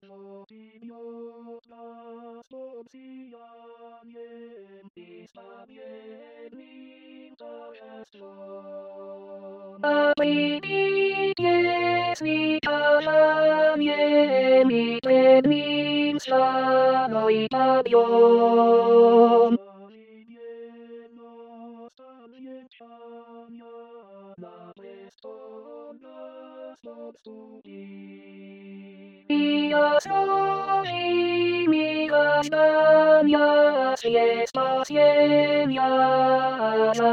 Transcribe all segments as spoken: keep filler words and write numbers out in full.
Miotlas obsianiem, istabiednim to jest żon. Apridities witalaniem, i plednim slanoi tabion. Na preston las obstudi. Mias novi, mias damias, fiestas yenias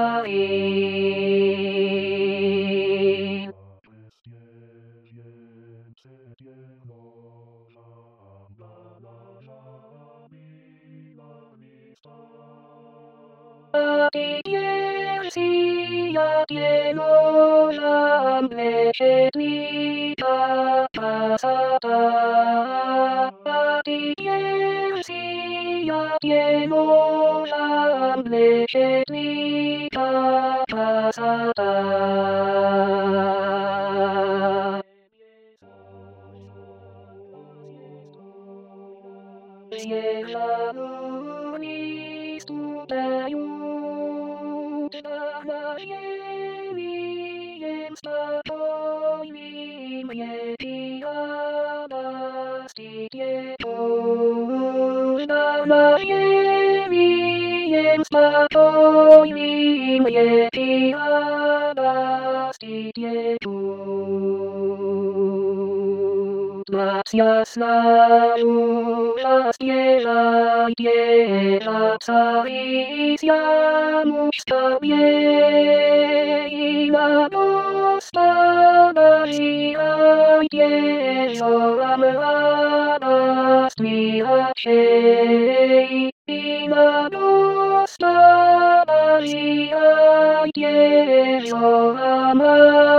ahí. Sia tienolam lecet vita passata. Sia tienolam lecet vita passata. Siela unis tutaiut Dagnaiem spatoimim Ietiadas titietus Dagnaiem spatoimim Ietiadas titietus Gracias la las tierra y tierra sabiciamus también la nostalgia y tierra amaradas miache y la nostalgia y tierra amaradas